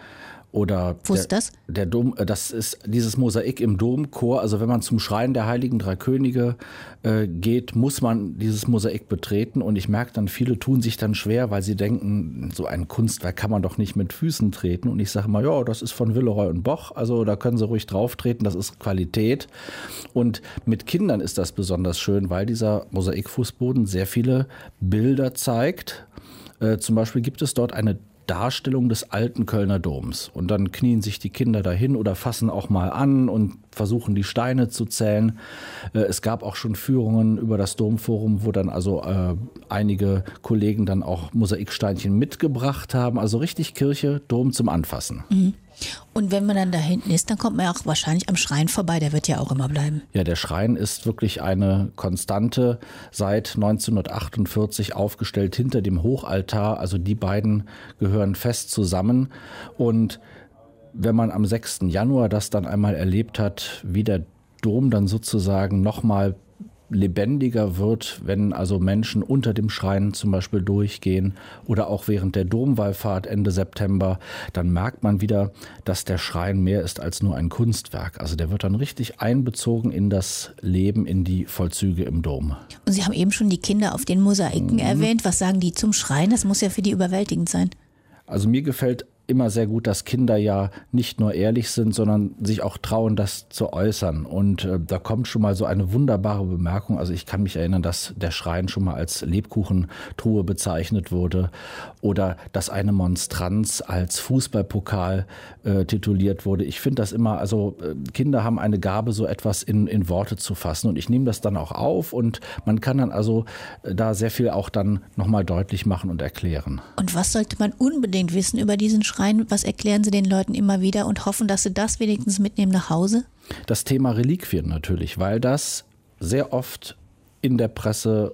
Oder Wo der, ist das? Der Dom, äh, das ist dieses Mosaik im Domchor. Also wenn man zum Schrein der Heiligen Drei Könige äh, geht, muss man dieses Mosaik betreten. Und ich merke dann, viele tun sich dann schwer, weil sie denken, so ein Kunstwerk kann man doch nicht mit Füßen treten. Und ich sage mal, ja, das ist von Villeroy und Boch. Also da können Sie ruhig drauf treten, das ist Qualität. Und mit Kindern ist das besonders schön, weil dieser Mosaikfußboden sehr viele Bilder zeigt. Äh, zum Beispiel gibt es dort eine Darstellung des alten Kölner Doms. Und dann knien sich die Kinder dahin oder fassen auch mal an und versuchen die Steine zu zählen. Äh, es gab auch schon Führungen über das Domforum, wo dann also äh, einige Kollegen dann auch Mosaiksteinchen mitgebracht haben. Also richtig Kirche, Dom zum Anfassen. Mhm. Und wenn man dann da hinten ist, dann kommt man ja auch wahrscheinlich am Schrein vorbei, der wird ja auch immer bleiben. Ja, der Schrein ist wirklich eine Konstante, seit neunzehnhundertachtundvierzig aufgestellt hinter dem Hochaltar. Also die beiden gehören fest zusammen. Und wenn man am sechsten Januar das dann einmal erlebt hat, wie der Dom dann sozusagen nochmal lebendiger wird, wenn also Menschen unter dem Schrein zum Beispiel durchgehen oder auch während der Domwallfahrt Ende September, dann merkt man wieder, dass der Schrein mehr ist als nur ein Kunstwerk. Also der wird dann richtig einbezogen in das Leben, in die Vollzüge im Dom. Und Sie haben eben schon die Kinder auf den Mosaiken mhm. erwähnt. Was sagen die zum Schrein? Das muss ja für die überwältigend sein. Also mir gefällt immer sehr gut, dass Kinder ja nicht nur ehrlich sind, sondern sich auch trauen, das zu äußern. Und äh, da kommt schon mal so eine wunderbare Bemerkung. Also ich kann mich erinnern, dass der Schrein schon mal als Lebkuchentruhe bezeichnet wurde oder dass eine Monstranz als Fußballpokal äh, tituliert wurde. Ich finde das immer, also äh, Kinder haben eine Gabe, so etwas in, in Worte zu fassen. Und ich nehme das dann auch auf und man kann dann also äh, da sehr viel auch dann nochmal deutlich machen und erklären. Und was sollte man unbedingt wissen über diesen Schrein? Was erklären Sie den Leuten immer wieder und hoffen, dass sie das wenigstens mitnehmen nach Hause? Das Thema Reliquien natürlich, weil das sehr oft in der Presse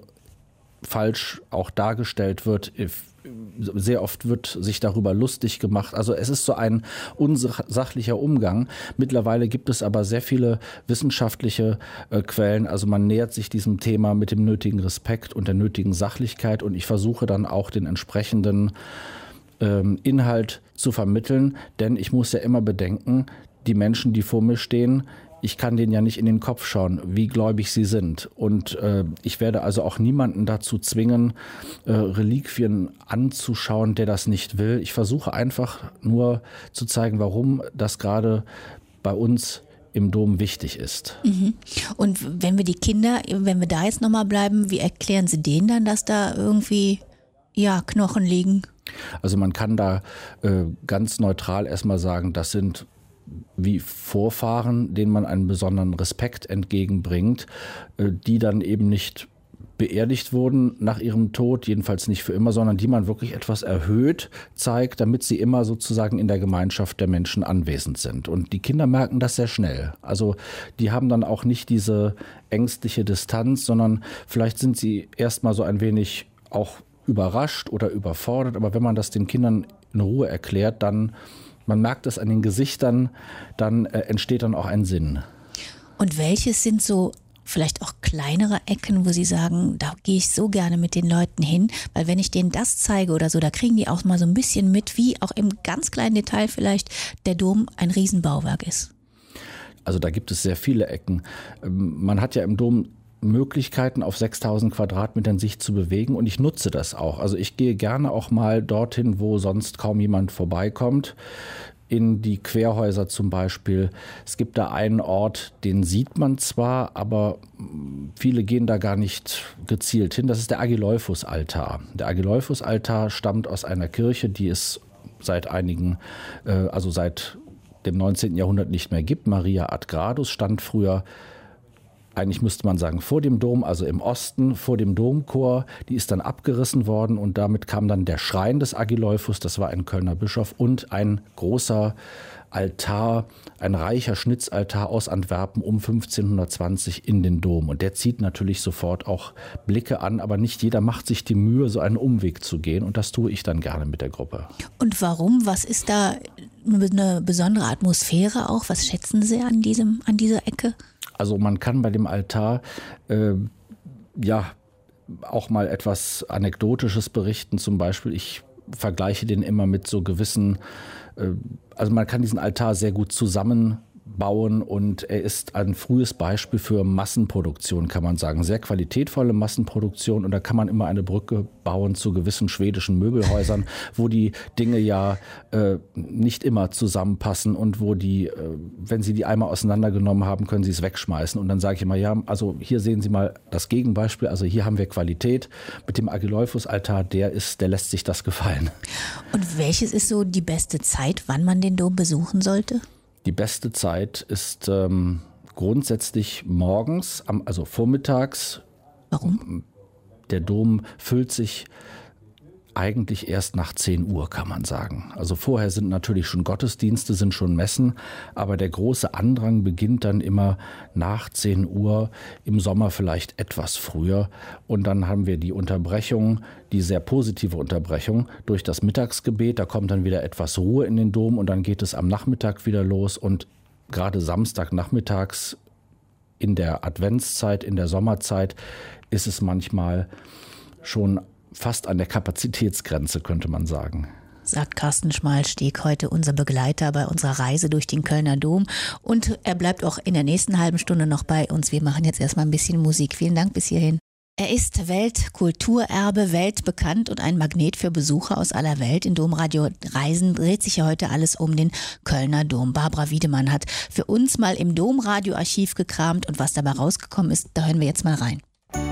falsch auch dargestellt wird. Sehr oft wird sich darüber lustig gemacht. Also es ist so ein unsachlicher Umgang. Mittlerweile gibt es aber sehr viele wissenschaftliche äh, Quellen. Also man nähert sich diesem Thema mit dem nötigen Respekt und der nötigen Sachlichkeit. Und ich versuche dann auch den entsprechenden ähm, Inhalt zu vermitteln. Denn ich muss ja immer bedenken, die Menschen, die vor mir stehen, ich kann denen ja nicht in den Kopf schauen, wie gläubig sie sind. Und äh, ich werde also auch niemanden dazu zwingen, äh, Reliquien anzuschauen, der das nicht will. Ich versuche einfach nur zu zeigen, warum das gerade bei uns im Dom wichtig ist. Mhm. Und wenn wir die Kinder, wenn wir da jetzt nochmal bleiben, wie erklären Sie denen dann, dass da irgendwie ja, Knochen liegen? Also man kann da äh, ganz neutral erstmal sagen, das sind wie Vorfahren, denen man einen besonderen Respekt entgegenbringt, die dann eben nicht beerdigt wurden nach ihrem Tod, jedenfalls nicht für immer, sondern die man wirklich etwas erhöht zeigt, damit sie immer sozusagen in der Gemeinschaft der Menschen anwesend sind. Und die Kinder merken das sehr schnell. Also die haben dann auch nicht diese ängstliche Distanz, sondern vielleicht sind sie erstmal so ein wenig auch überrascht oder überfordert. Aber wenn man das den Kindern in Ruhe erklärt, dann, man merkt es an den Gesichtern, dann äh, entsteht dann auch ein Sinn. Und welches sind so vielleicht auch kleinere Ecken, wo Sie sagen, da gehe ich so gerne mit den Leuten hin, weil wenn ich denen das zeige oder so, da kriegen die auch mal so ein bisschen mit, wie auch im ganz kleinen Detail vielleicht der Dom ein Riesenbauwerk ist. Also da gibt es sehr viele Ecken. Man hat ja im Dom Möglichkeiten, auf sechstausend Quadratmetern sich zu bewegen, und ich nutze das auch. Also ich gehe gerne auch mal dorthin, wo sonst kaum jemand vorbeikommt. In die Querhäuser zum Beispiel. Es gibt da einen Ort, den sieht man zwar, aber viele gehen da gar nicht gezielt hin. Das ist der Agilolphus-Altar. Der Agilolphus-Altar stammt aus einer Kirche, die es seit einigen, also seit dem neunzehnten Jahrhundert nicht mehr gibt. Maria ad Gradus stand früher, eigentlich müsste man sagen, vor dem Dom, also im Osten, vor dem Domchor. Die ist dann abgerissen worden und damit kam dann der Schrein des Agilolphus, das war ein Kölner Bischof, und ein großer Altar, ein reicher Schnitzaltar aus Antwerpen um fünfzehnhundertzwanzig in den Dom. Und der zieht natürlich sofort auch Blicke an, aber nicht jeder macht sich die Mühe, so einen Umweg zu gehen, und das tue ich dann gerne mit der Gruppe. Und warum? Was ist da eine besondere Atmosphäre auch? Was schätzen Sie an diesem, an dieser Ecke? Also man kann bei dem Altar äh, ja auch mal etwas Anekdotisches berichten. Zum Beispiel, ich vergleiche den immer mit so gewissen, äh, also man kann diesen Altar sehr gut zusammenbauen, und er ist ein frühes Beispiel für Massenproduktion, kann man sagen. Sehr qualitätvolle Massenproduktion, und da kann man immer eine Brücke bauen zu gewissen schwedischen Möbelhäusern, wo die Dinge ja äh, nicht immer zusammenpassen und wo die, äh, wenn sie die einmal auseinandergenommen haben, können sie es wegschmeißen. Und dann sage ich immer, ja, also hier sehen Sie mal das Gegenbeispiel, also hier haben wir Qualität. Mit dem Agilolphus-Altar, der ist, der lässt sich das gefallen. Und welches ist so die beste Zeit, wann man den Dom besuchen sollte? Die beste Zeit ist ähm, grundsätzlich morgens, also vormittags. Warum? Der Dom füllt sich eigentlich erst nach zehn Uhr, kann man sagen. Also vorher sind natürlich schon Gottesdienste, sind schon Messen, aber der große Andrang beginnt dann immer nach zehn Uhr, im Sommer vielleicht etwas früher. Und dann haben wir die Unterbrechung, die sehr positive Unterbrechung durch das Mittagsgebet. Da kommt dann wieder etwas Ruhe in den Dom, und dann geht es am Nachmittag wieder los. Und gerade Samstagnachmittags in der Adventszeit, in der Sommerzeit, ist es manchmal schon fast an der Kapazitätsgrenze, könnte man sagen. Sagt Carsten Schmalstieg, heute unser Begleiter bei unserer Reise durch den Kölner Dom. Und er bleibt auch in der nächsten halben Stunde noch bei uns. Wir machen jetzt erstmal ein bisschen Musik. Vielen Dank bis hierhin. Er ist Weltkulturerbe, weltbekannt und ein Magnet für Besucher aus aller Welt. In Domradio Reisen dreht sich ja heute alles um den Kölner Dom. Barbara Wiedemann hat für uns mal im Domradioarchiv gekramt, und was dabei rausgekommen ist, da hören wir jetzt mal rein.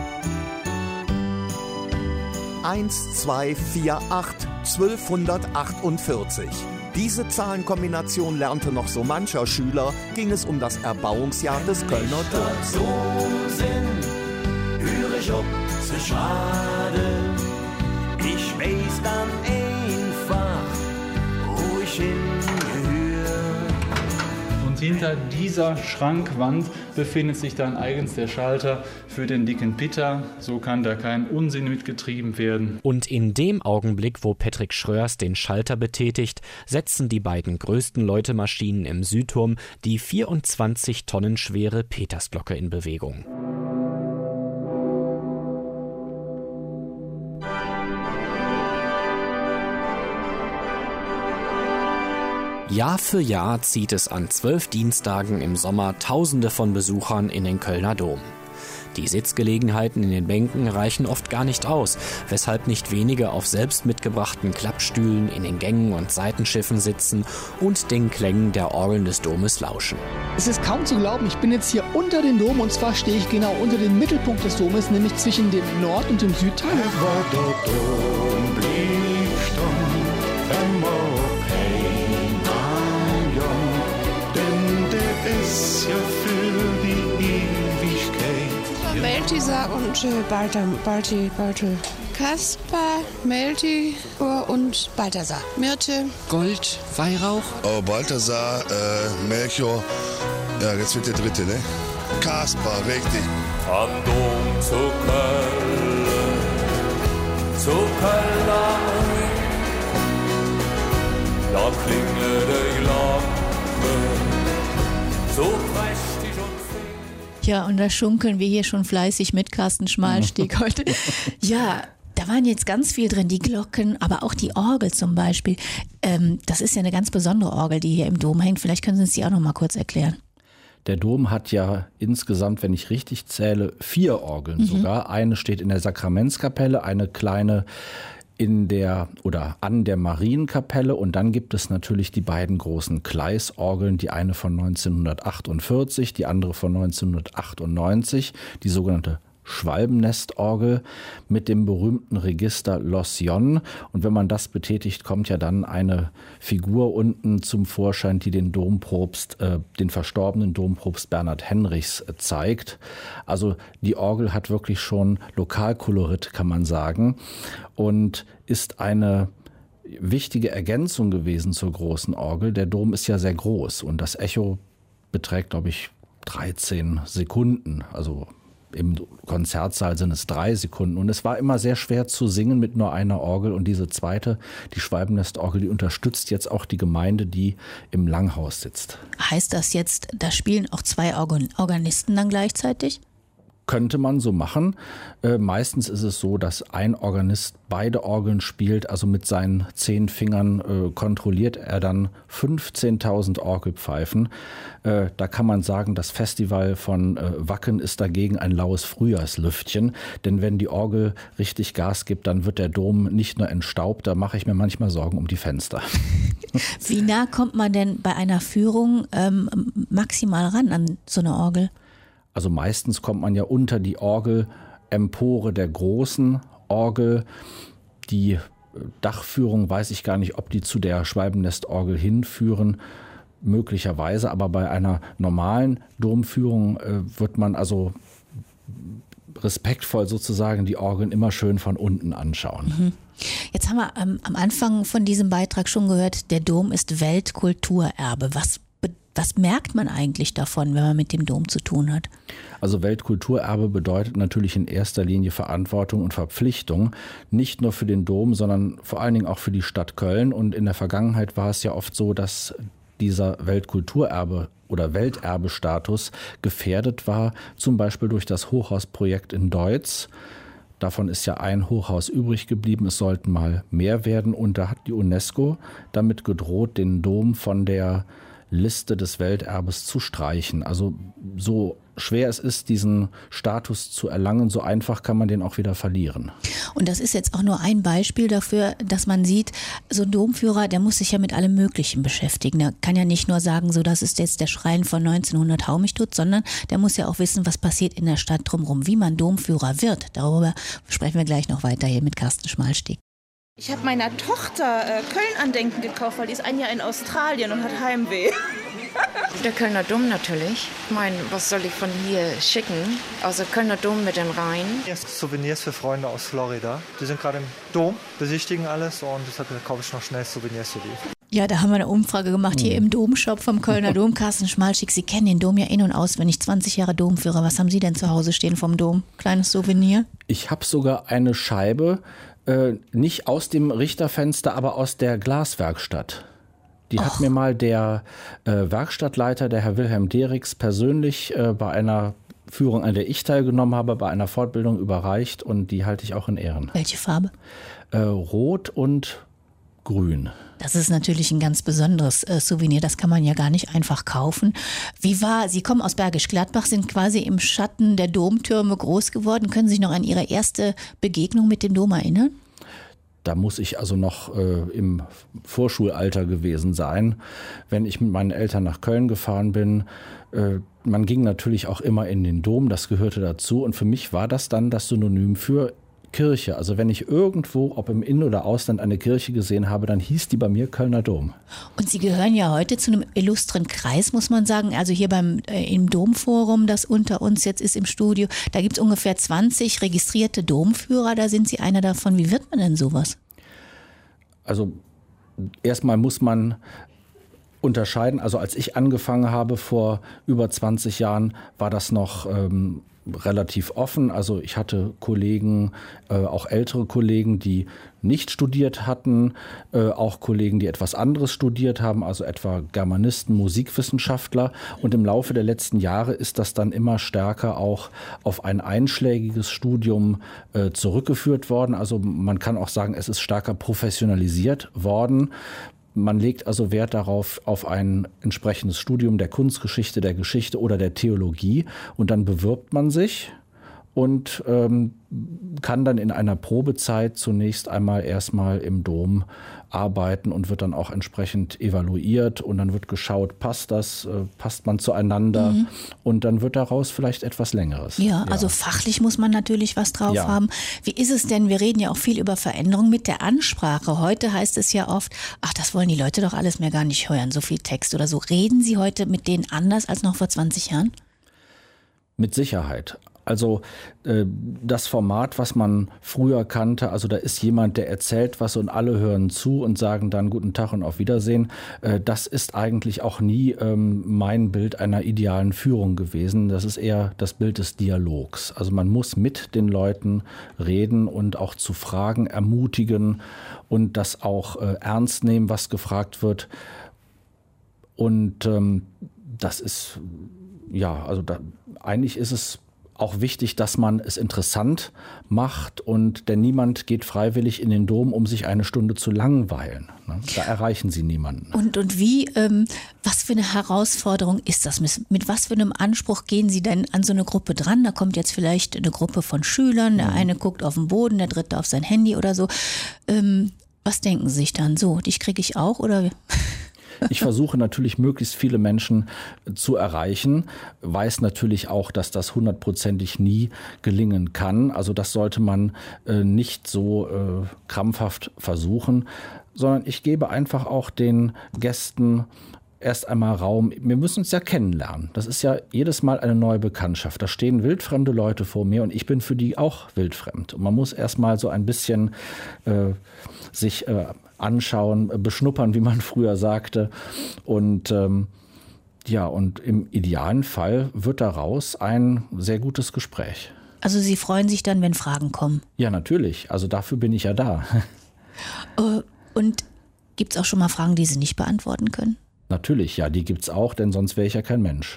eins, zwei, vier, acht, zwölfhundertachtundvierzig. Diese Zahlenkombination lernte noch so mancher Schüler, ging es um das Erbauungsjahr des Kölner Doms. So sind, höre ich ob sie schade. Ich weiß dann einfach, wo ich hingehöre. Und hinter dieser Schrankwand befindet sich dann eigens der Schalter für den dicken Pitter. So kann da kein Unsinn mitgetrieben werden. Und in dem Augenblick, wo Patrick Schröers den Schalter betätigt, setzen die beiden größten Läutemaschinen im Südturm die vierundzwanzig Tonnen schwere Petersglocke in Bewegung. Jahr für Jahr zieht es an zwölf Dienstagen im Sommer Tausende von Besuchern in den Kölner Dom. Die Sitzgelegenheiten in den Bänken reichen oft gar nicht aus, weshalb nicht wenige auf selbst mitgebrachten Klappstühlen in den Gängen und Seitenschiffen sitzen und den Klängen der Orgeln des Domes lauschen. Es ist kaum zu glauben, ich bin jetzt hier unter dem Dom, und zwar stehe ich genau unter dem Mittelpunkt des Domes, nämlich zwischen dem Nord- und dem Südteil. Aber der Dom blieb stumm, immer denn der ist ja für die Ewigkeit. Meltisa und äh, Balter, Balti, Baltel. Kaspar, Melti und Balthasar. Myrte, Gold, Weihrauch. Oh, Balthasar, äh, Melchior. Ja, jetzt wird der dritte, ne? Kaspar, richtig. Am Dom zu Köln zu Kölner Ring. Da klingelt die Glocke so prächtig und fing. Ja, und da schunkeln wir hier schon fleißig mit Carsten Schmalstieg heute. Ja, da waren jetzt ganz viel drin, die Glocken, aber auch die Orgel zum Beispiel. Ähm, das ist ja eine ganz besondere Orgel, die hier im Dom hängt. Vielleicht können Sie uns die auch noch mal kurz erklären. Der Dom hat ja insgesamt, wenn ich richtig zähle, vier Orgeln mhm. sogar. Eine steht in der Sakramentskapelle, eine kleine in der oder an der Marienkapelle und dann gibt es natürlich die beiden großen Gleisorgeln, die eine von neunzehnhundertachtundvierzig, die andere von neunzehnhundertachtundneunzig, die sogenannte Schwalbennestorgel mit dem berühmten Register Losion. Und wenn man das betätigt, kommt ja dann eine Figur unten zum Vorschein, die den Dompropst, äh, den verstorbenen Dompropst Bernhard Henrichs äh, zeigt. Also die Orgel hat wirklich schon Lokalkolorit, kann man sagen, und ist eine wichtige Ergänzung gewesen zur großen Orgel. Der Dom ist ja sehr groß und das Echo beträgt, glaube ich, dreizehn Sekunden, also im Konzertsaal sind es drei Sekunden und es war immer sehr schwer zu singen mit nur einer Orgel und diese zweite, die Schwalbennestorgel, die unterstützt jetzt auch die Gemeinde, die im Langhaus sitzt. Heißt das jetzt, da spielen auch zwei Organisten dann gleichzeitig? Könnte man so machen. Äh, meistens ist es so, dass ein Organist beide Orgeln spielt, also mit seinen zehn Fingern äh, kontrolliert er dann fünfzehntausend Orgelpfeifen. Äh, da kann man sagen, das Festival von äh, Wacken ist dagegen ein laues Frühjahrslüftchen, denn wenn die Orgel richtig Gas gibt, dann wird der Dom nicht nur entstaubt, da mache ich mir manchmal Sorgen um die Fenster. Wie nah kommt man denn bei einer Führung ähm, maximal ran an so eine Orgel? Also meistens kommt man ja unter die Orgelempore der großen Orgel. Die Dachführung weiß ich gar nicht, ob die zu der Schwalbennestorgel hinführen, möglicherweise. Aber bei einer normalen Domführung äh, wird man also respektvoll sozusagen die Orgeln immer schön von unten anschauen. Mhm. Jetzt haben wir ähm, am Anfang von diesem Beitrag schon gehört, der Dom ist Weltkulturerbe. Was Was merkt man eigentlich davon, wenn man mit dem Dom zu tun hat? Also Weltkulturerbe bedeutet natürlich in erster Linie Verantwortung und Verpflichtung, nicht nur für den Dom, sondern vor allen Dingen auch für die Stadt Köln. Und in der Vergangenheit war es ja oft so, dass dieser Weltkulturerbe oder Welterbestatus gefährdet war, zum Beispiel durch das Hochhausprojekt in Deutz. Davon ist ja ein Hochhaus übrig geblieben, es sollten mal mehr werden. Und da hat die UNESCO damit gedroht, den Dom von der Liste des Welterbes zu streichen. Also so schwer es ist, diesen Status zu erlangen, so einfach kann man den auch wieder verlieren. Und das ist jetzt auch nur ein Beispiel dafür, dass man sieht, so ein Domführer, der muss sich ja mit allem Möglichen beschäftigen. Der kann ja nicht nur sagen, so das ist jetzt der Schrein von neunzehnhundert hau mich tot, sondern der muss ja auch wissen, was passiert in der Stadt drumherum, wie man Domführer wird. Darüber sprechen wir gleich noch weiter hier mit Carsten Schmalstieg. Ich habe meiner Tochter äh, Köln-Andenken gekauft, weil die ist ein Jahr in Australien und hat Heimweh. Der Kölner Dom natürlich. Ich meine, was soll ich von hier schicken? Also Kölner Dom mit dem Rhein. Erst Souvenirs für Freunde aus Florida. Die sind gerade im Dom, besichtigen alles und deshalb kaufe ich noch schnell Souvenirs für die. Ja, da haben wir eine Umfrage gemacht hier im Domshop vom Kölner Dom. Carsten Schmalstieg, Sie kennen den Dom ja in- und auswendig, zwanzig Jahre Domführer. Was haben Sie denn zu Hause stehen vom Dom? Kleines Souvenir? Ich habe sogar eine Scheibe, äh, nicht aus dem Richterfenster, aber aus der Glaswerkstatt. Die Och. hat mir mal der äh, Werkstattleiter, der Herr Wilhelm Derix, persönlich äh, bei einer Führung, an der ich teilgenommen habe, bei einer Fortbildung überreicht und die halte ich auch in Ehren. Welche Farbe? Äh, Rot und Grün. Das ist natürlich ein ganz besonderes äh, Souvenir, das kann man ja gar nicht einfach kaufen. Wie war, Sie kommen aus Bergisch Gladbach, sind quasi im Schatten der Domtürme groß geworden. Können Sie sich noch an Ihre erste Begegnung mit dem Dom erinnern? Da muss ich also noch äh, im Vorschulalter gewesen sein, wenn ich mit meinen Eltern nach Köln gefahren bin. Äh, man ging natürlich auch immer in den Dom, das gehörte dazu. Und für mich war das dann das Synonym für Kirche. Also wenn ich irgendwo, ob im In- oder Ausland, eine Kirche gesehen habe, dann hieß die bei mir Kölner Dom. Und Sie gehören ja heute zu einem illustren Kreis, muss man sagen. Also hier beim äh, im Domforum, das unter uns jetzt ist im Studio, da gibt es ungefähr zwanzig registrierte Domführer. Da sind Sie einer davon. Wie wird man denn sowas? Also erstmal muss man unterscheiden. Also als ich angefangen habe vor über zwanzig Jahren, war das noch ähm, relativ offen. Also ich hatte Kollegen, äh, auch ältere Kollegen, die nicht studiert hatten, äh, auch Kollegen, die etwas anderes studiert haben, also etwa Germanisten, Musikwissenschaftler. Und im Laufe der letzten Jahre ist das dann immer stärker auch auf ein einschlägiges Studium äh, zurückgeführt worden. Also man kann auch sagen, es ist stärker professionalisiert worden. Man legt also Wert darauf, auf ein entsprechendes Studium der Kunstgeschichte, der Geschichte oder der Theologie. Und dann bewirbt man sich und ähm, kann dann in einer Probezeit zunächst einmal erstmal im Dom arbeiten und wird dann auch entsprechend evaluiert und dann wird geschaut, passt das, äh, passt man zueinander mhm. und dann wird daraus vielleicht etwas Längeres. Ja, ja, also fachlich muss man natürlich was drauf ja. haben. Wie ist es denn, wir reden ja auch viel über Veränderung mit der Ansprache. Heute heißt es ja oft, ach, das wollen die Leute doch alles mehr gar nicht hören, so viel Text oder so. Reden Sie heute mit denen anders als noch vor zwanzig Jahren? Mit Sicherheit. Also äh, das Format, was man früher kannte, also da ist jemand, der erzählt was und alle hören zu und sagen dann guten Tag und auf Wiedersehen. Äh, das ist eigentlich auch nie ähm, mein Bild einer idealen Führung gewesen. Das ist eher das Bild des Dialogs. Also man muss mit den Leuten reden und auch zu Fragen ermutigen und das auch äh, ernst nehmen, was gefragt wird. Und ähm, das ist, ja, also da, eigentlich ist es auch wichtig, dass man es interessant macht und denn niemand geht freiwillig in den Dom, um sich eine Stunde zu langweilen. Da erreichen Sie niemanden. Und, und wie, ähm, was für eine Herausforderung ist das? Mit, mit was für einem Anspruch gehen Sie denn an so eine Gruppe dran? Da kommt jetzt vielleicht eine Gruppe von Schülern, der eine guckt auf den Boden, der dritte auf sein Handy oder so. Ähm, was denken Sie sich dann? So, dich kriege ich auch oder... Ich versuche natürlich, möglichst viele Menschen zu erreichen, weiß natürlich auch, dass das hundertprozentig nie gelingen kann. Also das sollte man äh, nicht so äh, krampfhaft versuchen, sondern ich gebe einfach auch den Gästen erst einmal Raum. Wir müssen uns ja kennenlernen. Das ist ja jedes Mal eine neue Bekanntschaft. Da stehen wildfremde Leute vor mir und ich bin für die auch wildfremd. Und man muss erst mal so ein bisschen äh, sich äh, anschauen, beschnuppern, wie man früher sagte. Und ähm, ja, und im idealen Fall wird daraus ein sehr gutes Gespräch. Also Sie freuen sich dann, wenn Fragen kommen? Ja, natürlich. Also dafür bin ich ja da. Und gibt es auch schon mal Fragen, die Sie nicht beantworten können? Natürlich, ja, die gibt's auch, denn sonst wäre ich ja kein Mensch.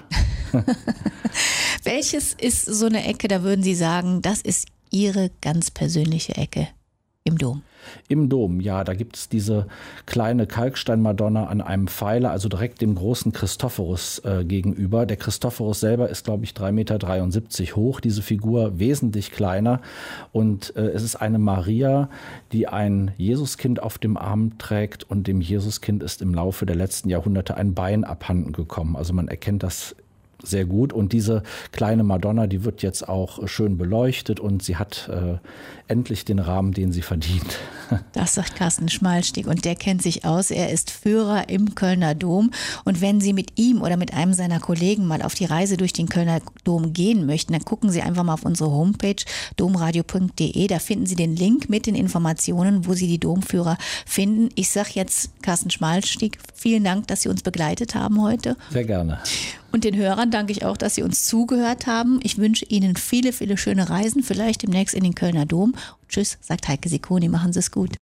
Welches ist so eine Ecke, da würden Sie sagen, das ist Ihre ganz persönliche Ecke im Dom? Im Dom, ja, da gibt es diese kleine Kalksteinmadonna an einem Pfeiler, also direkt dem großen Christophorus äh, gegenüber. Der Christophorus selber ist, glaube ich, drei Meter dreiundsiebzig hoch, diese Figur wesentlich kleiner. Und äh, es ist eine Maria, die ein Jesuskind auf dem Arm trägt und dem Jesuskind ist im Laufe der letzten Jahrhunderte ein Bein abhanden gekommen. Also man erkennt das sehr gut. Und diese kleine Madonna, die wird jetzt auch schön beleuchtet und sie hat äh, endlich den Rahmen, den sie verdient. Das sagt Carsten Schmalstieg und der kennt sich aus. Er ist Führer im Kölner Dom. Und wenn Sie mit ihm oder mit einem seiner Kollegen mal auf die Reise durch den Kölner Dom gehen möchten, dann gucken Sie einfach mal auf unsere Homepage domradio punkt de. Da finden Sie den Link mit den Informationen, wo Sie die Domführer finden. Ich sage jetzt Carsten Schmalstieg, vielen Dank, dass Sie uns begleitet haben heute. Sehr gerne. Und den Hörern danke ich auch, dass Sie uns zugehört haben. Ich wünsche Ihnen viele, viele schöne Reisen, vielleicht demnächst in den Kölner Dom. Tschüss, sagt Heike Sikoni, machen Sie es gut.